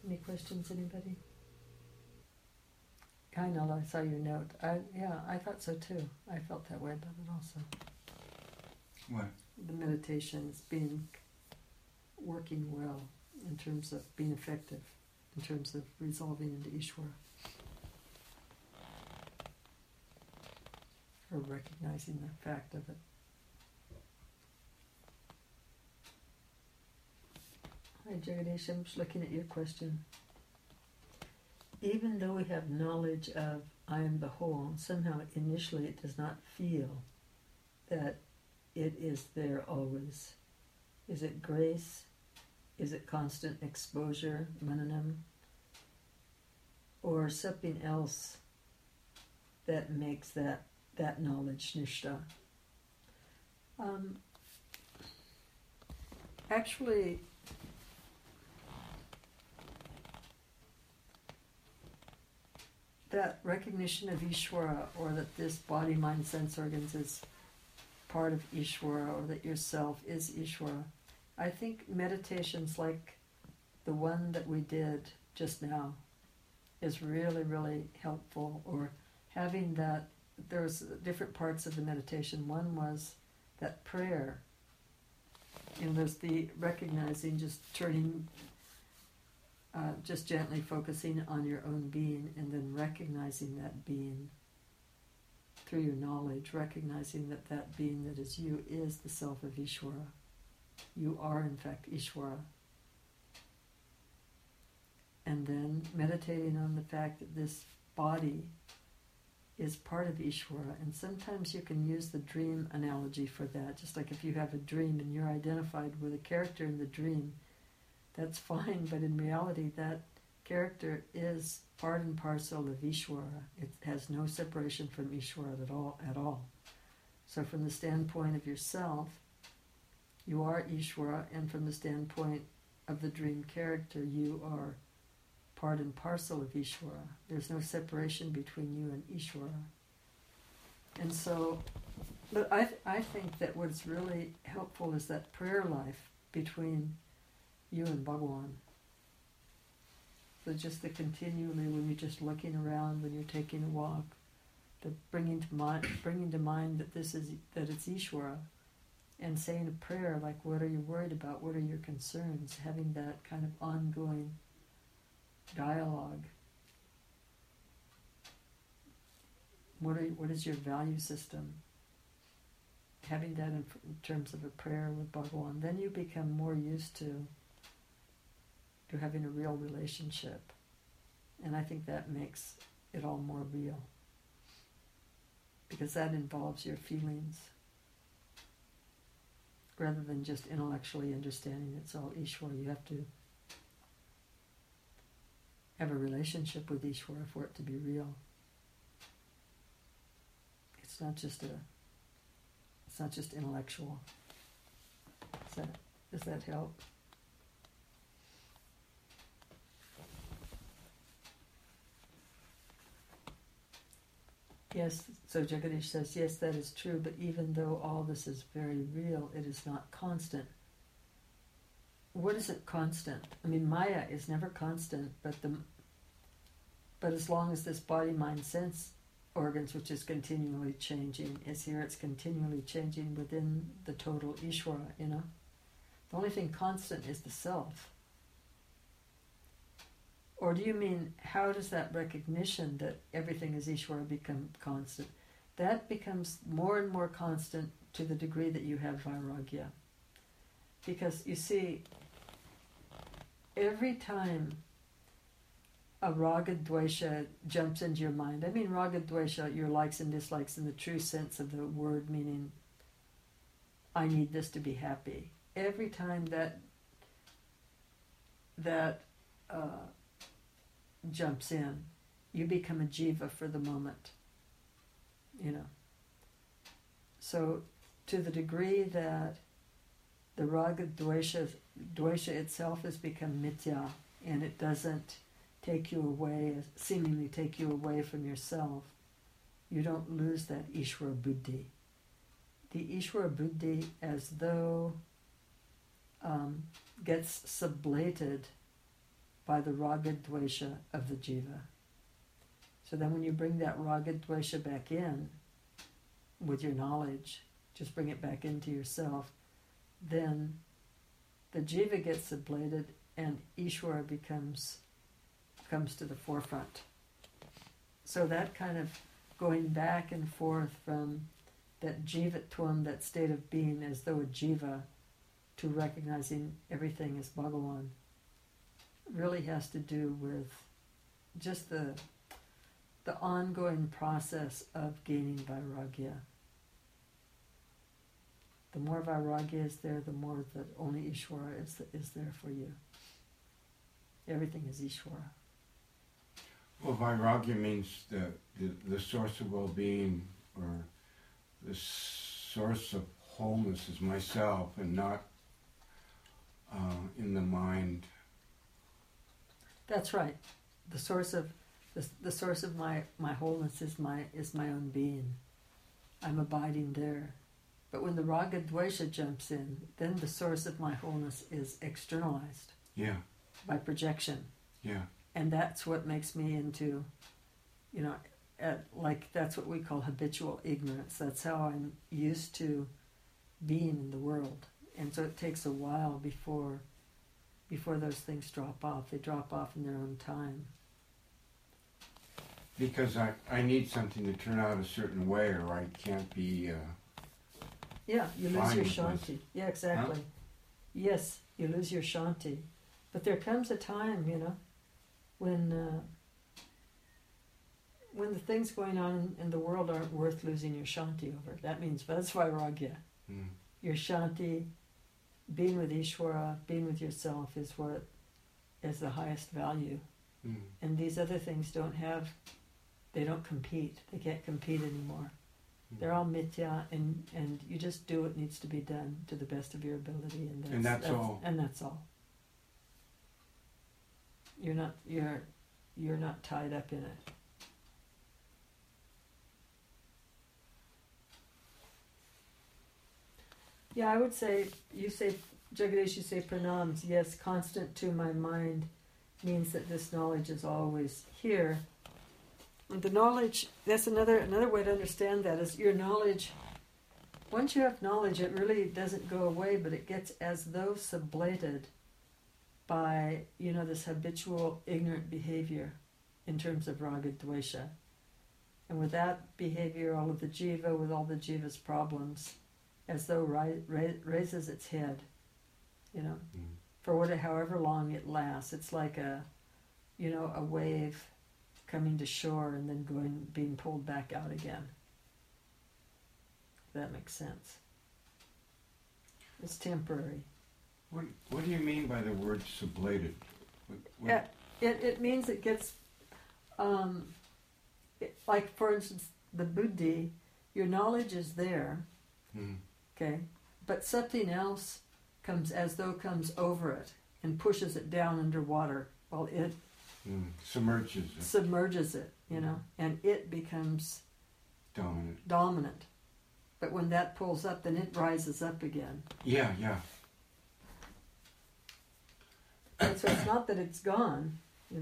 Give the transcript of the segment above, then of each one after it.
Any questions, anybody? I know, I saw your note. I thought so too. I felt that way about it also. What? The meditations working well in terms of being effective, in terms of resolving into Ishvara. Or recognizing the fact of it. Hi Jagadish, I'm just looking at your question. Even though we have knowledge of I am the whole, somehow initially it does not feel that it is there always. Is it grace? Is it constant exposure, mananam? Or something else that makes that knowledge nishta? Actually, that recognition of Ishvara, or that this body, mind, sense organs is part of Ishvara, or that yourself is Ishvara, I think meditations like the one that we did just now is really, really helpful. Or having that, there's different parts of the meditation. One was that prayer. There's the recognizing, just turning, just gently focusing on your own being, and then recognizing that being through your knowledge, recognizing that that being that is you is the self of Ishvara. You are in fact Ishvara. And then meditating on the fact that this body is part of Ishvara. And sometimes you can use the dream analogy for that. Just like if you have a dream and you're identified with a character in the dream, that's fine, but in reality that character is part and parcel of Ishvara. It has no separation from Ishvara at all. So from the standpoint of yourself, you are Ishvara, and from the standpoint of the dream character, you are part and parcel of Ishvara. There's no separation between you and Ishvara. And so, but I think that what's really helpful is that prayer life between you and Bhagawan. So just the continually, when you're just looking around, when you're taking a walk, the bringing to mind that it's Ishvara, and saying a prayer like, what are you worried about? What are your concerns? Having that kind of ongoing dialogue. What is your value system? Having that in terms of a prayer with Bhagawan, then you become more used to having a real relationship. And I think that makes it all more real. Because that involves your feelings. Rather than just intellectually understanding it's all Ishvara, you have to have a relationship with Ishvara for it to be real. It's not just intellectual. Does that help? Yes, so Jagadish says, yes, that is true, but even though all this is very real, it is not constant. What is it constant? I mean, Maya is never constant, but as long as this body, mind, sense organs, which is continually changing, is here, it's continually changing within the total Ishvara, The only thing constant is the self. Or do you mean, how does that recognition that everything is Ishvara become constant? That becomes more and more constant to the degree that you have vairagya. Because you see, every time a raga dvesha jumps into your mind, I mean raga dvesha, your likes and dislikes in the true sense of the word, meaning I need this to be happy. Every time that jumps in, you become a jiva for the moment. So to the degree that the raga dvesha itself has become mithya, and it doesn't seemingly take you away from yourself, you don't lose that Ishvara buddhi. The Ishvara buddhi, as though gets sublated by the raga dvesha of the jiva. So then when you bring that raga dvesha back in with your knowledge, just bring it back into yourself, then the jiva gets ablated and Ishvara comes to the forefront. So that kind of going back and forth from that jivatvam, that state of being as though a jiva, to recognizing everything as Bhagawan, really has to do with just the ongoing process of gaining vairagya. The more vairagya is there, the more that only Ishvara is there for you. Everything is Ishvara. Well, vairagya means the source of well-being, or the source of wholeness is myself, and not in the mind. That's right. The source of my wholeness is my own being. I'm abiding there. But when the raga dvesha jumps in, then the source of my wholeness is externalized. Yeah. By projection. Yeah. And that's what makes me into, that's what we call habitual ignorance. That's how I'm used to being in the world. And so it takes a while before those things drop off. They drop off in their own time. Because I need something to turn out a certain way, or I can't be... yeah, you lose your fine with shanti. Yeah, exactly. Huh? Yes, you lose your shanti. But there comes a time, when the things going on in the world aren't worth losing your shanti over. That means that's vairagya. Mm. Your shanti, being with Ishvara, being with yourself is what is the highest value. Mm. And these other things they don't compete. They can't compete anymore. Mm. They're all mithya, and you just do what needs to be done to the best of your ability, And that's all. And that's all. You're not tied up in it. Yeah, I would say, Jagadish, you say pranams. Yes, constant to my mind means that this knowledge is always here. And the knowledge, that's another way to understand that, is your knowledge. Once you have knowledge, it really doesn't go away, but it gets as though sublated by, this habitual ignorant behavior in terms of raga dvesha. And with that behavior, all of the jiva, with all the jiva's problems, as though raises its head, for however long it lasts. It's like a wave coming to shore and then being pulled back out again. If that makes sense. It's temporary. What do you mean by the word sublated? What? It means it gets, like for instance, the buddhi, your knowledge is there, okay, but something else comes over it and pushes it down underwater while it submerges it, and it becomes dominant. But when that pulls up, then it rises up again. Yeah. And so it's not that it's gone,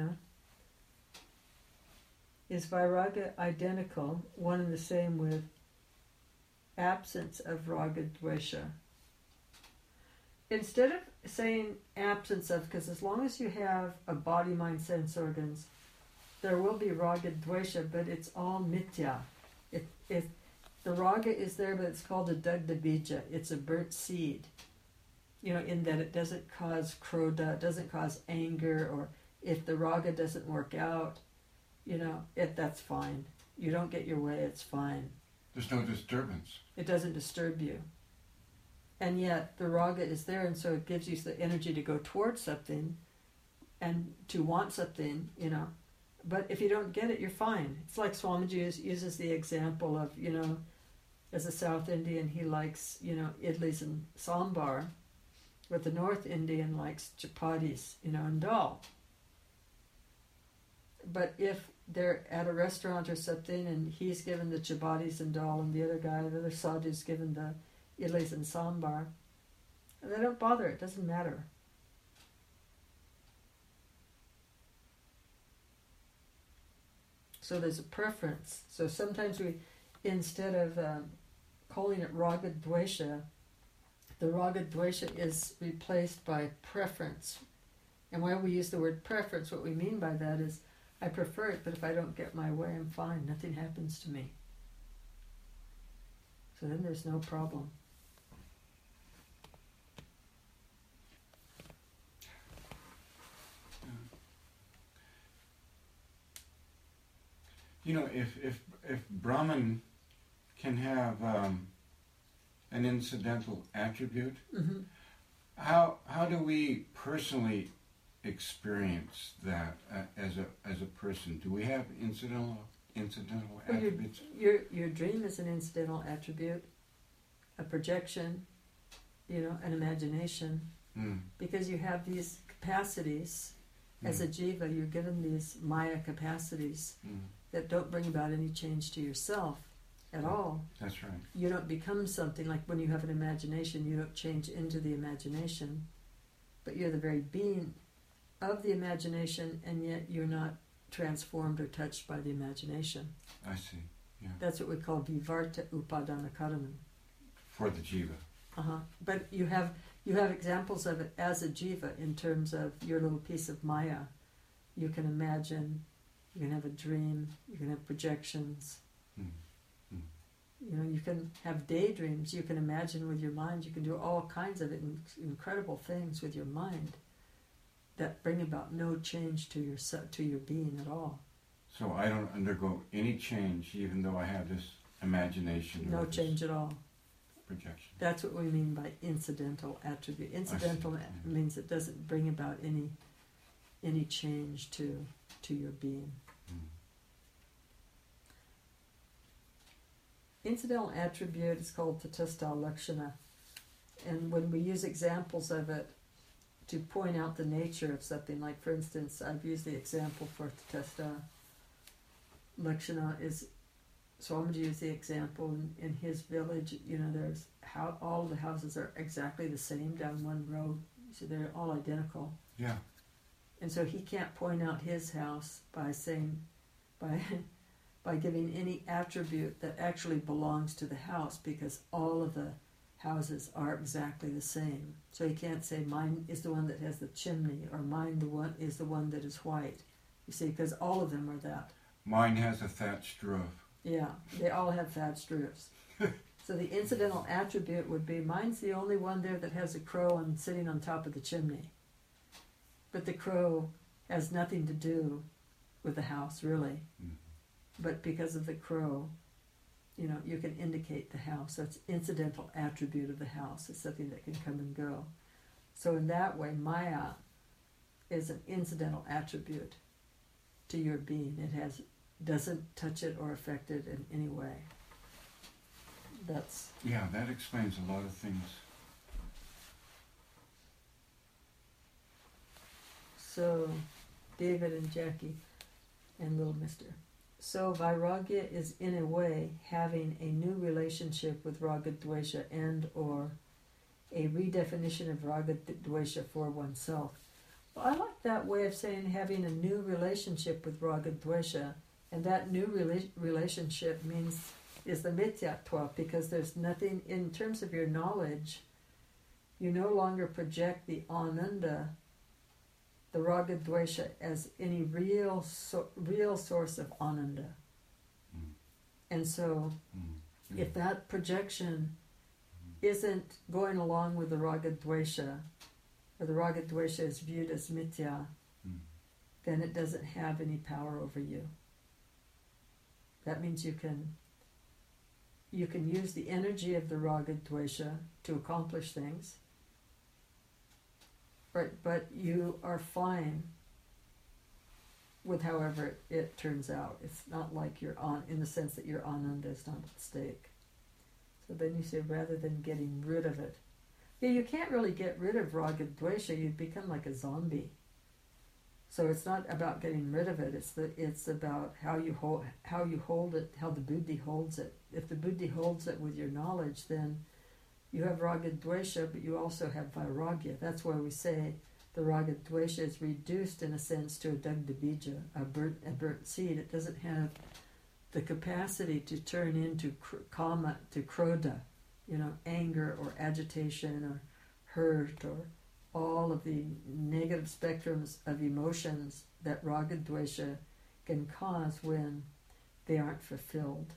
Is vairagya identical, one and the same with absence of raga dvesha? Instead of saying absence of, because as long as you have a body, mind, sense organs, there will be raga dvesha, but it's all mithya. The raga is there, but it's called a dagda bija. It's a burnt seed. In that it doesn't cause krodha, it doesn't cause anger, or if the raga doesn't work out, that's fine. You don't get your way, it's fine. There's no disturbance. It doesn't disturb you. And yet the raga is there, and so it gives you the energy to go towards something and to want something, But if you don't get it, you're fine. It's like Swamiji uses the example of, as a South Indian, he likes, idlis and sambar, but the North Indian likes chapatis, and dal. But if they're at a restaurant or something and he's given the chapatis and dal and the other sadhu's given the idlis and sambar, they don't bother, it doesn't matter. So there's a preference. So sometimes we, instead of calling it raga dvesha, the raga dvesha is replaced by preference. And when we use the word preference, what we mean by that is, I prefer it, but if I don't get my way, I'm fine. Nothing happens to me. So then there's no problem. You know, if Brahman can have an incidental attribute, Mm-hmm. how do we personally experience that as a person? Do we have incidental Well, attributes? your dream is an incidental attribute, a projection, an imagination, because you have these capacities. As a jiva, you're given these maya capacities that don't bring about any change to yourself at all. That's right. You don't become something, like when you have an imagination, you don't change into the imagination, but you're the very being of the imagination, and yet you're not transformed or touched by the imagination. I see. Yeah. That's what we call vivarta upadana karanam. For the jiva. But you have examples of it as a jiva in terms of your little piece of maya. You can imagine, you can have a dream, you can have projections. You can have daydreams, you can imagine with your mind, you can do all kinds of incredible things with your mind that bring about no change to your being at all. So I don't undergo any change even though I have this imagination. No change at all. Projection. That's what we mean by incidental attribute. Incidental means it doesn't bring about any change to your being. Incidental attribute is called tatastha lakshana, and when we use examples of it to point out the nature of something, like for instance, I've used the example for tatastha lakshana is, so I'm going to use the example in his village, there's all the houses are exactly the same down one road, so they're all identical. Yeah. And so he can't point out his house by saying, by giving any attribute that actually belongs to the house, because all of the houses are exactly the same. So he can't say mine is the one that has the chimney, or mine is the one that is white. You see, because all of them are that. Mine has a thatched roof. Yeah, they all have thatched roofs. So the incidental attribute would be, mine's the only one there that has a crow and sitting on top of the chimney. But the crow has nothing to do with the house, really. But because of the crow, you can indicate the house. So it's incidental attribute of the house. It's something that can come and go. So in that way, Maya is an incidental attribute to your being. It doesn't touch it or affect it in any way. That explains a lot of things. So, David and Jackie and little mister. So Vairagya is in a way having a new relationship with Raga Dvesha and or a redefinition of Raga Dvesha for oneself. Well, I like that way of saying having a new relationship with Raga Dvesha, and that new relationship is the mithyatva, because there's nothing, in terms of your knowledge, you no longer project the ananda, the Raga Dvesha, as any real source of ananda. And so, if that projection isn't going along with the Raga Dvesha, or the Raga Dvesha is viewed as mithya, then it doesn't have any power over you. That means you can use the energy of the Raga Dvesha to accomplish things, but you are fine with however it turns out. It's not like you're on, in the sense that your ananda is not at stake. So then you say, rather than getting rid of it. Yeah, you can't really get rid of Raga Dvesha. You'd become like a zombie. So it's not about getting rid of it. It's about how you hold it, how the buddhi holds it. If the buddhi holds it with your knowledge, then you have Raga Dvesha, but you also have Vairagya. That's why we say the raga dvesha is reduced in a sense to a dagda bija, a burnt seed. It doesn't have the capacity to turn into kama, to krodha, anger or agitation or hurt or all of the negative spectrums of emotions that raga dvesha can cause when they aren't fulfilled.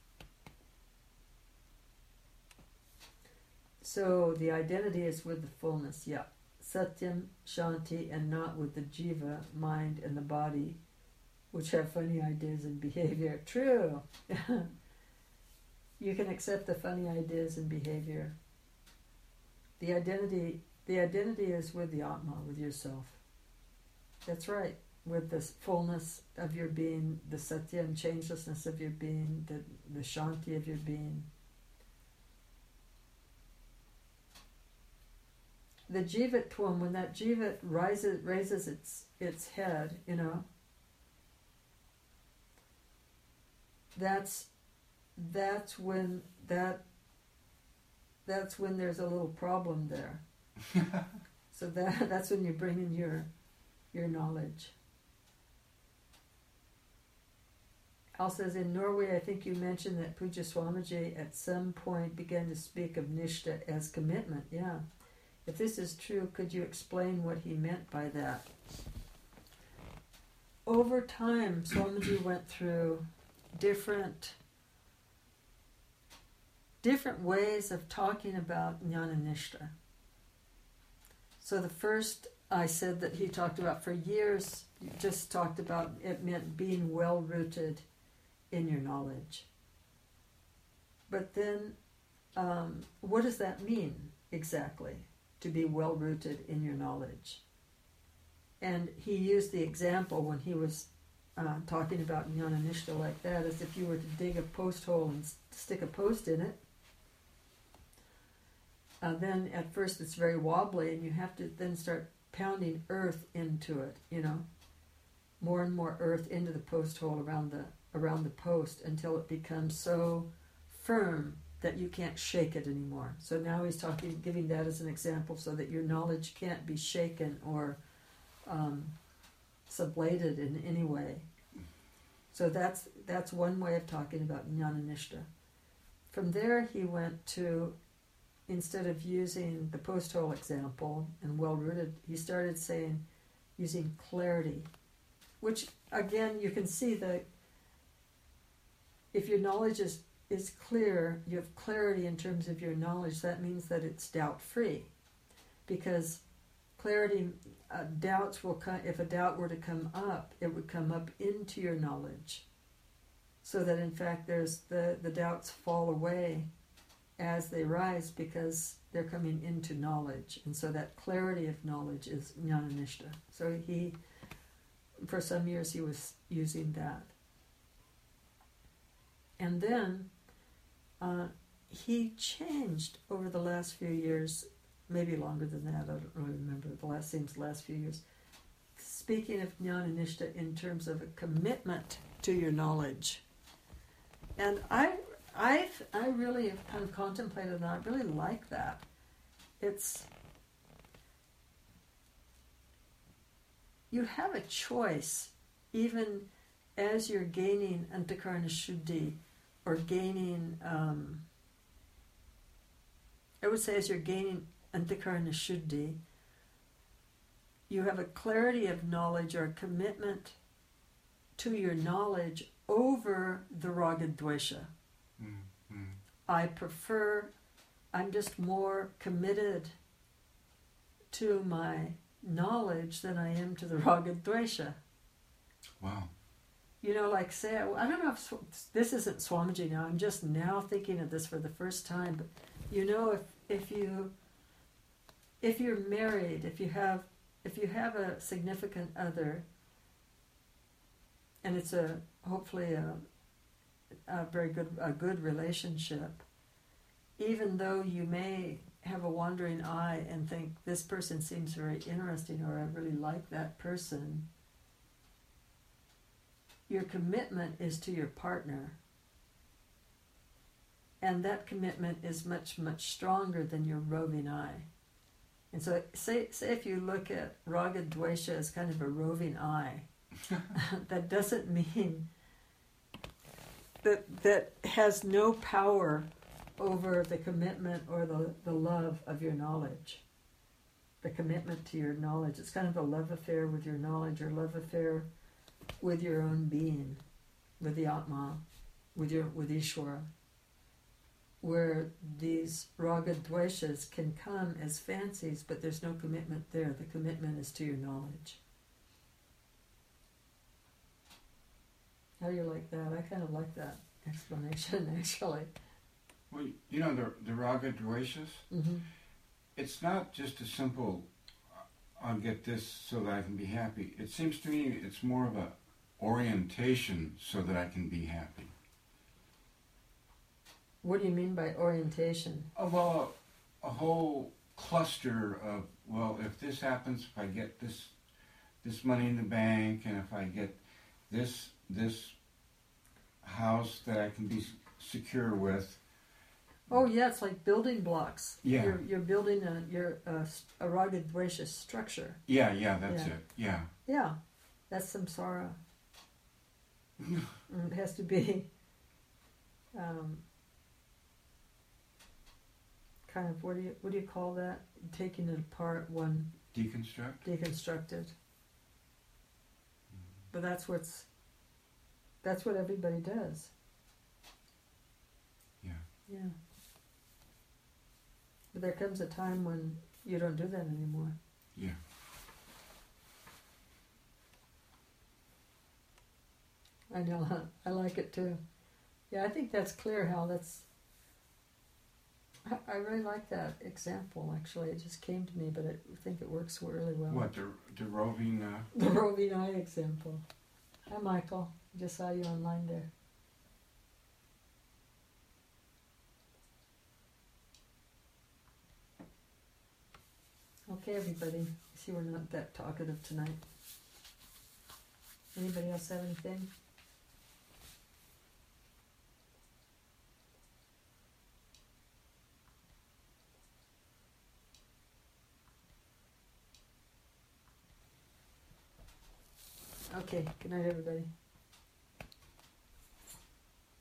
So the identity is with the fullness, Satyam, Shanti, and not with the jiva, mind, and the body, which have funny ideas and behavior. True. You can accept the funny ideas and behavior. The identity is with the Atma, with yourself. That's right. With the fullness of your being, the Satyam, changelessness of your being, the Shanti of your being. The jivatvam, when that jiva raises its head, that's when there's a little problem there. So that's when you bring in your knowledge. Al says, in Norway, I think you mentioned that Puja Swamiji at some point began to speak of Nishta as commitment. Yeah. If this is true, could you explain what he meant by that? Over time, Swamiji went through different ways of talking about Jnana Nishta. So the first, I said that he talked about for years, just talked about it meant being well-rooted in your knowledge. But then, what does that mean exactly? To be well-rooted in your knowledge. And he used the example when he was talking about Jnana Nishta like that, as if you were to dig a post hole and stick a post in it. Then at first it's very wobbly, and you have to then start pounding earth into it, more and more earth into the post hole around the post until it becomes so firm that you can't shake it anymore. So now he's giving that as an example, so that your knowledge can't be shaken or sublated in any way. So that's one way of talking about Jnana Nishta. From there he went to, instead of using the post hole example and well-rooted, he started using clarity, which again you can see that if your knowledge is clear, you have clarity in terms of your knowledge, that means that it's doubt-free. Because clarity, doubts will come, if a doubt were to come up, it would come up into your knowledge. So that in fact the doubts fall away as they rise because they're coming into knowledge. And so that clarity of knowledge is Jnana Nishta. So for some years he was using that. And then he changed over the last few years, maybe longer than that, I don't really remember, seems the last few years, speaking of Jnana Nishta in terms of a commitment to your knowledge. And I really have kind of contemplated that. I really like that. You have a choice, even as you're gaining Antakarana Shuddhi, or gaining, I would say as you're gaining Antakarana Shuddhi, you have a clarity of knowledge or a commitment to your knowledge over the raga dvesha. Mm-hmm. I'm just more committed to my knowledge than I am to the raga dvesha. Wow. Like say, I don't know if this isn't Swamiji now, I'm just now thinking of this for the first time, but if you're married, if you have a significant other, and it's hopefully a very good relationship, even though you may have a wandering eye and think this person seems very interesting or I really like that person, your commitment is to your partner. And that commitment is much, much stronger than your roving eye. And so, say if you look at raga dvesha as kind of a roving eye, that doesn't mean that has no power over the commitment or the love of your knowledge. The commitment to your knowledge. It's kind of a love affair with your knowledge, or love affair with your own being, with the Atma, with Ishvara, where these raga dveshas can come as fancies, but there's no commitment there. The commitment is to your knowledge. How do you like that? I kind of like that explanation, actually. Well, you know, the raga dveshas, Mm-hmm. it's not just a simple, I'll get this so that I can be happy. It seems to me it's more of a orientation so that I can be happy. What do you mean by orientation? Oh, well, a whole cluster of, well, if this happens, if I get this money in the bank, and if I get this house that I can be secure with. Oh yeah, it's like building blocks. Yeah. You're building a raga dvesha structure. Yeah, that's Yeah. it. Yeah. Yeah, that's samsara. It has to be kind of, what do you call that? Taking it apart, one deconstructed. But that's what everybody does. Yeah. Yeah. But there comes a time when you don't do that anymore. Yeah. I know, I like it too. Yeah, I think that's clear, Hal. I really like that example, actually. It just came to me, but I think it works really well. What, the roving... The roving eye example. Hi, Michael. I just saw you online there. Okay, everybody. See, we're not that talkative tonight. Anybody else have anything? Okay, good night, everybody.